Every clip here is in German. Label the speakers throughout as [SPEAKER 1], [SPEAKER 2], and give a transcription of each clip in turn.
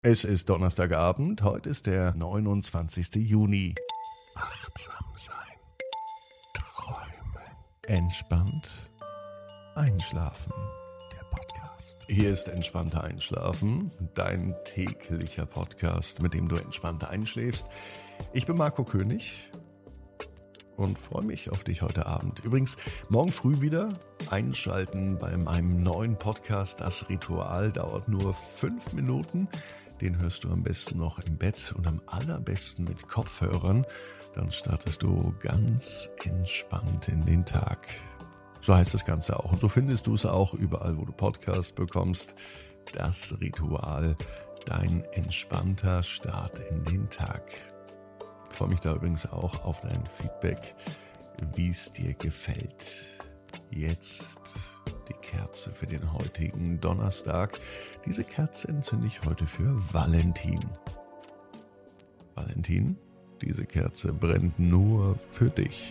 [SPEAKER 1] Es ist Donnerstagabend, heute ist der 29. Juni. Achtsam sein, träumen, entspannt einschlafen. Der Podcast. Hier ist Entspannter Einschlafen, dein täglicher Podcast, mit dem du entspannter einschläfst. Ich bin Marco König und freue mich auf dich heute Abend. Übrigens, morgen früh wieder einschalten bei meinem neuen Podcast. Das Ritual dauert nur 5 Minuten. Den hörst du am besten noch im Bett und am allerbesten mit Kopfhörern. Dann startest du ganz entspannt in den Tag. So heißt das Ganze auch. Und so findest du es auch überall, wo du Podcasts bekommst. Das Ritual, dein entspannter Start in den Tag. Ich freue mich da übrigens auch auf dein Feedback, wie es dir gefällt. Jetzt die Kerze für den heutigen Donnerstag. Diese Kerze entzünde ich heute für Valentin. Valentin, diese Kerze brennt nur für dich.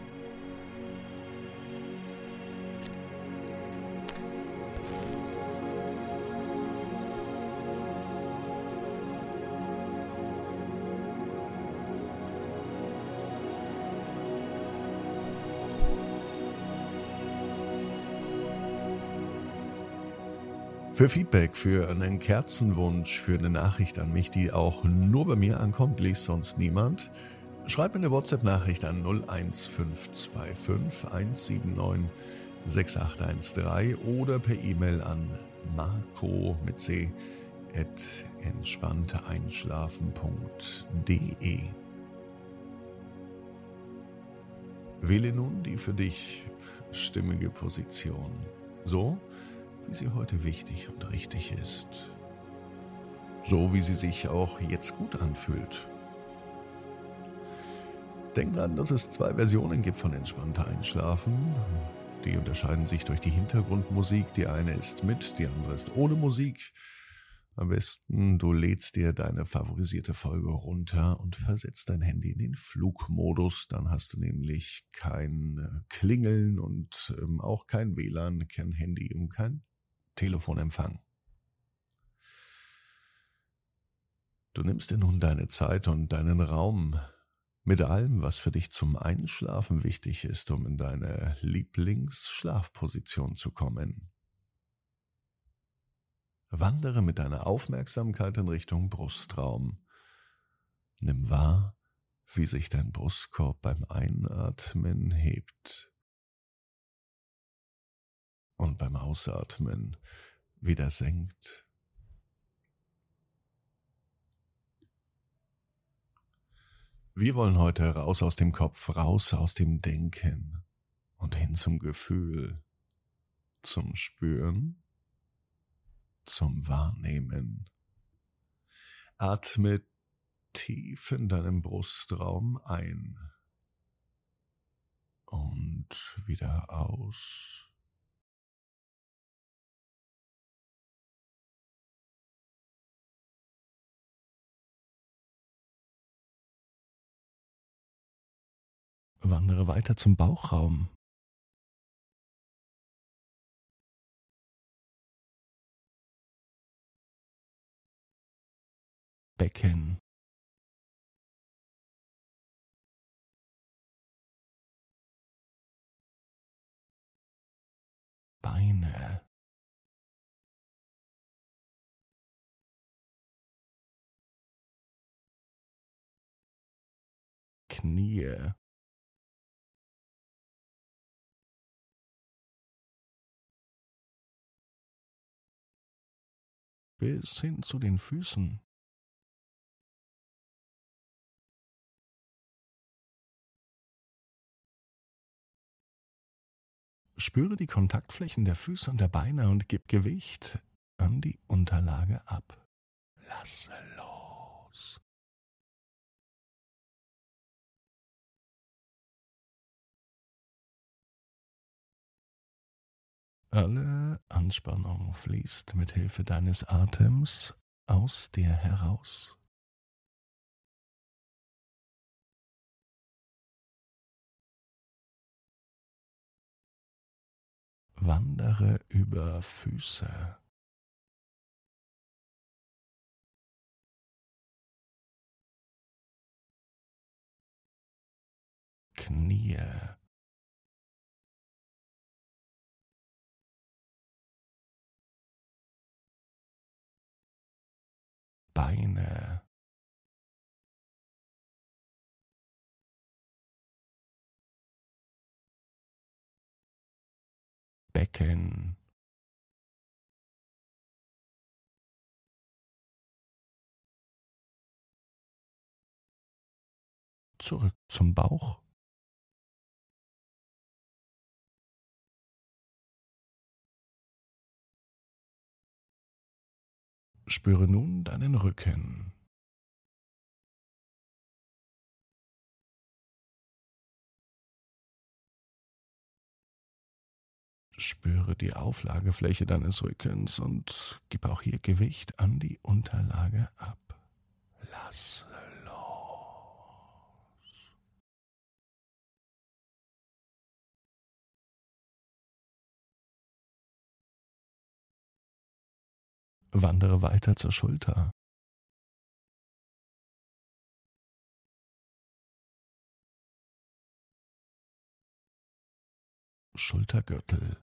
[SPEAKER 1] Für Feedback, für einen Kerzenwunsch, für eine Nachricht an mich, die auch nur bei mir ankommt, liest sonst niemand, schreib mir eine WhatsApp-Nachricht an 01525 179 6813 oder per E-Mail an marco mit c @entspannteeinschlafen.de. Wähle nun die für dich stimmige Position. So, wie sie heute wichtig und richtig ist. So wie sie sich auch jetzt gut anfühlt. Denk dran, dass es 2 Versionen gibt von entspannter Einschlafen. Die unterscheiden sich durch die Hintergrundmusik. Die eine ist mit, die andere ist ohne Musik. Am besten, du lädst dir deine favorisierte Folge runter und versetzt dein Handy in den Flugmodus. Dann hast du nämlich kein Klingeln und auch kein WLAN, kein Handy und kein Telefonempfang. Du nimmst dir nun deine Zeit und deinen Raum mit allem, was für dich zum Einschlafen wichtig ist, um in deine Lieblingsschlafposition zu kommen. Wandere mit deiner Aufmerksamkeit in Richtung Brustraum. Nimm wahr, wie sich dein Brustkorb beim Einatmen hebt und beim Ausatmen wieder senkt. Wir wollen heute raus aus dem Kopf, raus aus dem Denken und hin zum Gefühl, zum Spüren, zum Wahrnehmen. Atme tief in deinem Brustraum ein und wieder aus. Wandere weiter zum Bauchraum. Becken. Beine. Knie. Bis hin zu den Füßen. Spüre die Kontaktflächen der Füße und der Beine und gib Gewicht an die Unterlage ab. Lasse los. Alle Anspannung fließt mit Hilfe deines Atems aus dir heraus. Wandere über Füße, Knie, Beine, Becken, zurück zum Bauch. Spüre nun deinen Rücken. Spüre die Auflagefläche deines Rückens und gib auch hier Gewicht an die Unterlage ab. Lasse los. Wandere weiter zur Schulter. Schultergürtel,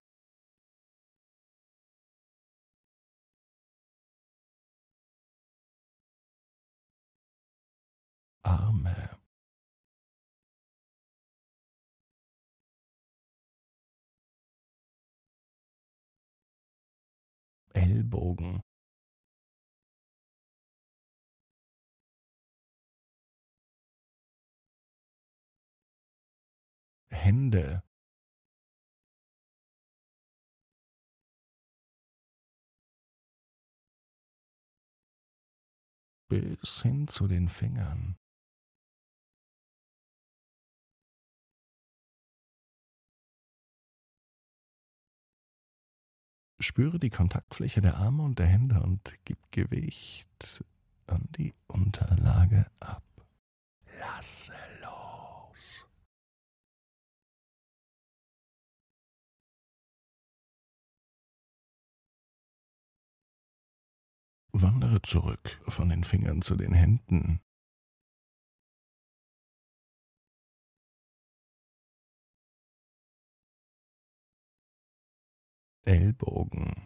[SPEAKER 1] Arme, Ellbogen, Hände, bis hin zu den Fingern. Spüre die Kontaktfläche der Arme und der Hände und gib Gewicht an die Unterlage ab. Lasse los. Wandere zurück von den Fingern zu den Händen. Ellbogen,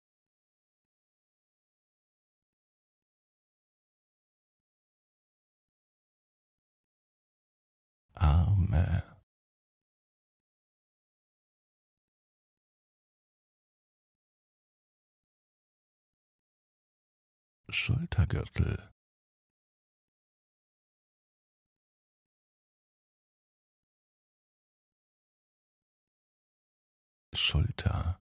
[SPEAKER 1] Arme, Schultergürtel, Schulter,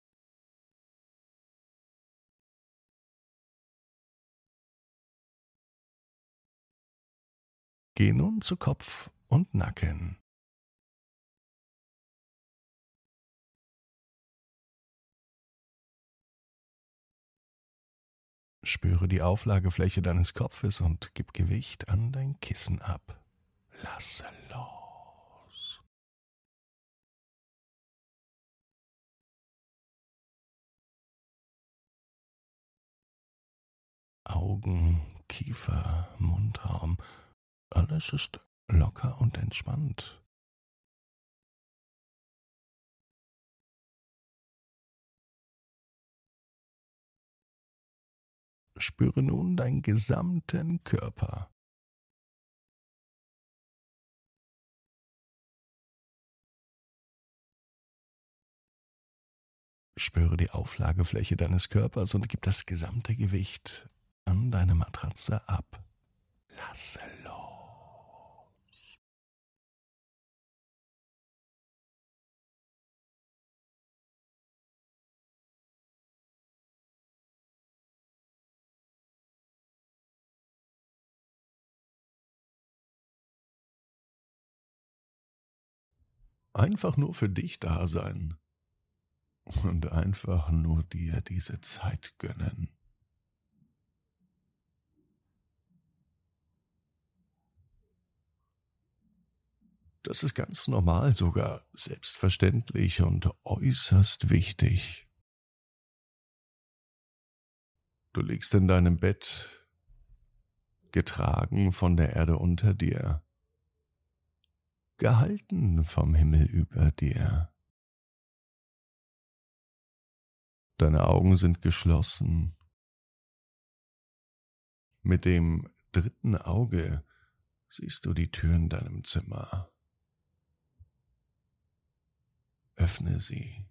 [SPEAKER 1] geh nun zu Kopf und Nacken. Spüre die Auflagefläche deines Kopfes und gib Gewicht an dein Kissen ab. Lasse los. Augen, Kiefer, Mundraum, alles ist locker und entspannt. Spüre nun deinen gesamten Körper. Spüre die Auflagefläche deines Körpers und gib das gesamte Gewicht an deine Matratze ab. Lasse los. Einfach nur für dich da sein und einfach nur dir diese Zeit gönnen. Das ist ganz normal, sogar selbstverständlich und äußerst wichtig. Du liegst in deinem Bett, getragen von der Erde unter dir. gehalten vom Himmel über dir. Deine Augen sind geschlossen. Mit dem dritten Auge siehst du die Tür in deinem Zimmer. Öffne sie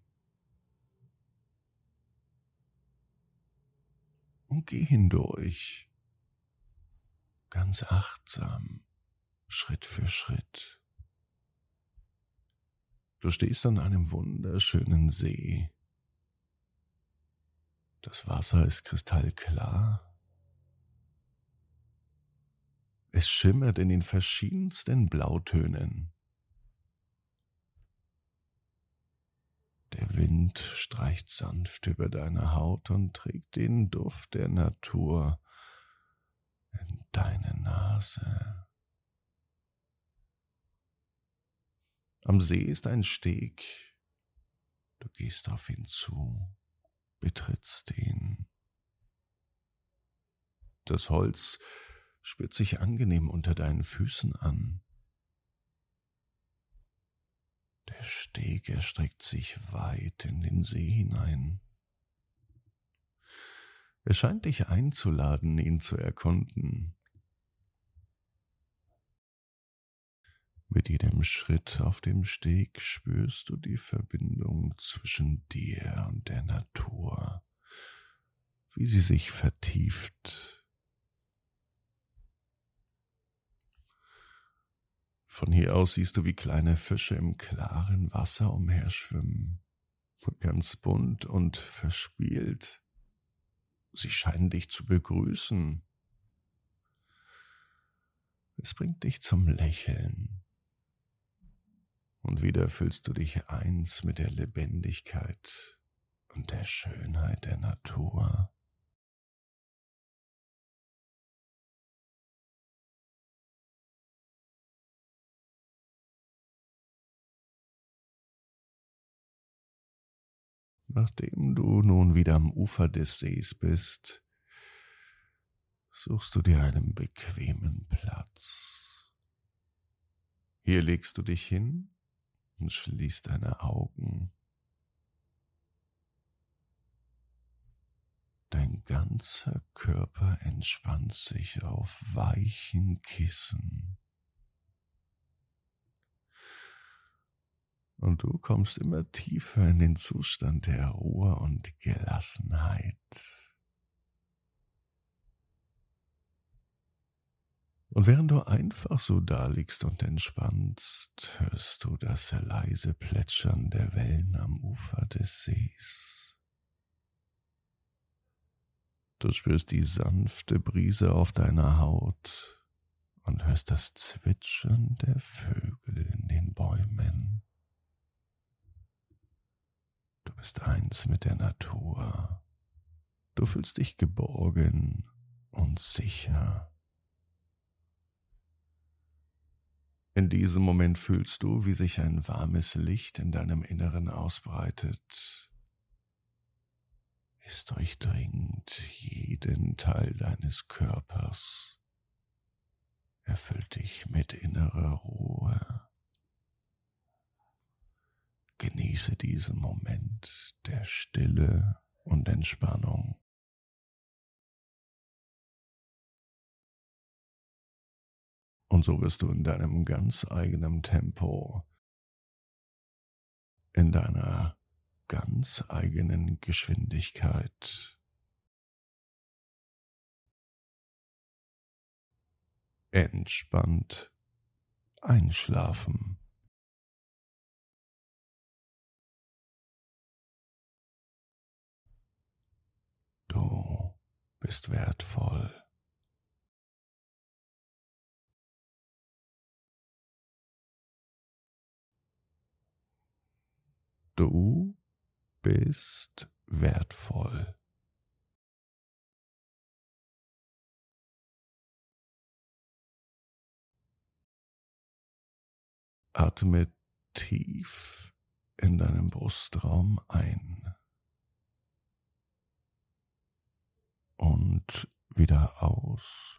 [SPEAKER 1] und geh hindurch, ganz achtsam, Schritt für Schritt. Du stehst an einem wunderschönen See. Das Wasser ist kristallklar. Es schimmert in den verschiedensten Blautönen. Der Wind streicht sanft über deine Haut und trägt den Duft der Natur in deine Nase. Am See ist ein Steg. Du gehst auf ihn zu, betrittst ihn. Das Holz spürt sich angenehm unter deinen Füßen an. Der Steg erstreckt sich weit in den See hinein. Es scheint dich einzuladen, ihn zu erkunden. Mit jedem Schritt auf dem Steg spürst du die Verbindung zwischen dir und der Natur, wie sie sich vertieft. Von hier aus siehst du, wie kleine Fische im klaren Wasser umherschwimmen, ganz bunt und verspielt. Sie scheinen dich zu begrüßen. Es bringt dich zum Lächeln. Und wieder fühlst du dich eins mit der Lebendigkeit und der Schönheit der Natur. Nachdem du nun wieder am Ufer des Sees bist, suchst du dir einen bequemen Platz. Hier legst du dich hin und schließt deine Augen. Dein ganzer Körper entspannt sich auf weichen Kissen. Und du kommst immer tiefer in den Zustand der Ruhe und Gelassenheit. Und während du einfach so daliegst und entspannst, hörst du das leise Plätschern der Wellen am Ufer des Sees. Du spürst die sanfte Brise auf deiner Haut und hörst das Zwitschern der Vögel in den Bäumen. Du bist eins mit der Natur. Du fühlst dich geborgen und sicher. In diesem Moment fühlst du, wie sich ein warmes Licht in deinem Inneren ausbreitet. Es durchdringt jeden Teil deines Körpers, erfüllt dich mit innerer Ruhe. Genieße diesen Moment der Stille und Entspannung. Und so wirst du in deinem ganz eigenen Tempo, in deiner ganz eigenen Geschwindigkeit entspannt einschlafen. Du bist wertvoll. Du bist wertvoll. Atme tief in deinem Brustraum ein und wieder aus.